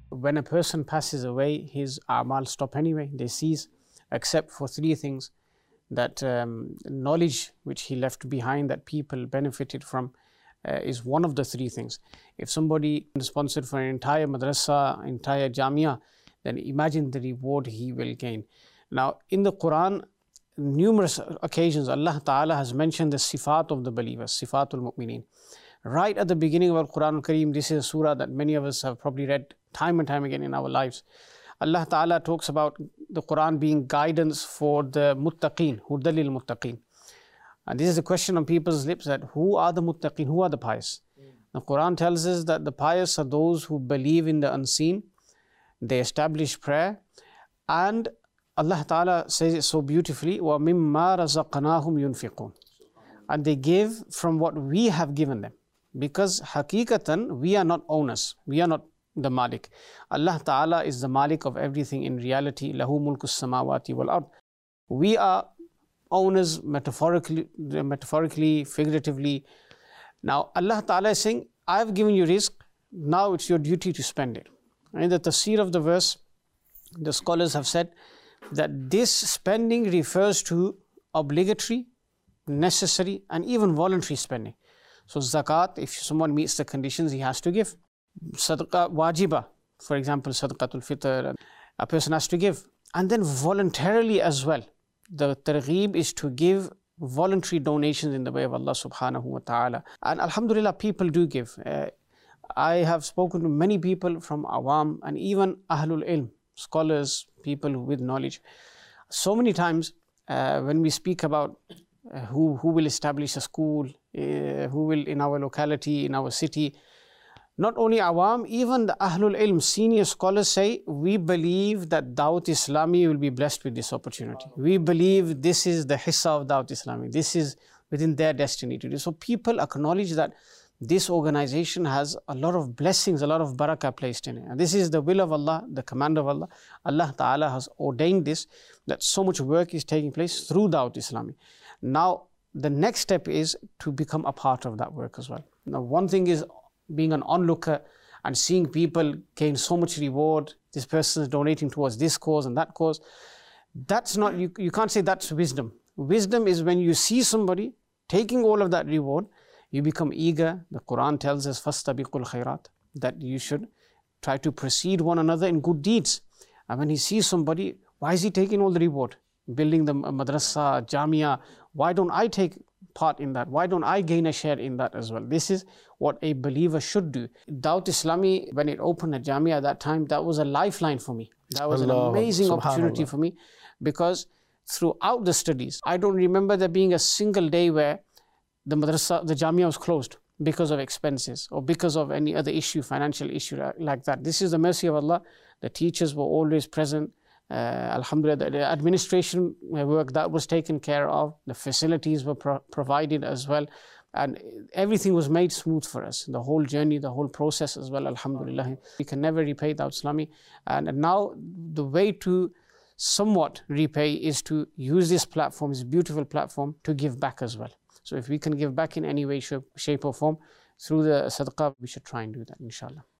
When a person passes away, his a'mal stop anyway, they cease, except for three things. That knowledge which he left behind that people benefited from is one of the three things. If somebody is sponsored for an entire madrasa, entire jamia, then imagine the reward he will gain. Now, in the Quran, numerous occasions, Allah Ta'ala has mentioned the sifat of the believers, sifatul mu'mineen. Right at the beginning of Al-Quran Al-Kareem, this is a surah that many of us have probably read time and time again in our lives. Allah Ta'ala talks about the Quran being guidance for the muttaqeen, hudalil muttaqeen. And this is a question on people's lips, that who are the muttaqeen, who are the pious? The Quran tells us that the pious are those who believe in the unseen, they establish prayer, and Allah Ta'ala says it so beautifully, وَمِمَّا رَزَقْنَاهُمْ يُنْفِقُونَ. And they give from what we have given them. Because hakikatan, we are not owners, we are not the Malik. Allah Ta'ala is the Malik of everything in reality. Lahu mulkus samawati wal ard. We are owners metaphorically, figuratively. Now Allah Ta'ala is saying, I have given you rizq, now it's your duty to spend it. In the tafsir of the verse, the scholars have said that this spending refers to obligatory, necessary, and even voluntary spending. So zakat, if someone meets the conditions, he has to give. Sadaqah wajiba, for example, sadaqatul fitr, a person has to give. And then voluntarily as well. The targheeb is to give voluntary donations in the way of Allah subhanahu wa ta'ala. And alhamdulillah, people do give. I have spoken to many people from awam and even ahlul ilm, scholars, people with knowledge. So many times when we speak about who will establish a school, who will in our locality, in our city, not only awam, even the ahlul ilm, senior scholars say, we believe that Dawat Islami will be blessed with this opportunity. We believe this is the hissa of Dawat Islami. This is within their destiny to do. So people acknowledge that this organization has a lot of blessings, a lot of barakah placed in it. And this is the will of Allah, the command of Allah. Allah Ta'ala has ordained this, that so much work is taking place through Dawat Islami. Now, the next step is to become a part of that work as well. Now, one thing is being an onlooker and seeing people gain so much reward. This person is donating towards this cause and that cause. That's not, you can't say that's wisdom. Wisdom is when you see somebody taking all of that reward, you become eager. The Quran tells us, فَاسْتَبِقُوا الْخَيْرَاتِ, that you should try to precede one another in good deeds. And when he sees somebody, why is he taking all the reward? Building the madrasa, jamia, why don't I take part in that? Why don't I gain a share in that as well? This is what a believer should do. Dawat Islami, when it opened a jamia at that time, that was a lifeline for me. That was an amazing opportunity for me, because throughout the studies, I don't remember there being a single day where the madrasa, the jamia was closed because of expenses or because of any other issue, financial issue like that. This is the mercy of Allah. The teachers were always present. Alhamdulillah, the administration work that was taken care of, the facilities were provided as well, and everything was made smooth for us. The whole journey, the whole process as well, alhamdulillah. We can never repay Dawat Islami. And now the way to somewhat repay is to use this platform, this beautiful platform, to give back as well. So if we can give back in any way, shape or form through the sadaqah, we should try and do that, inshallah.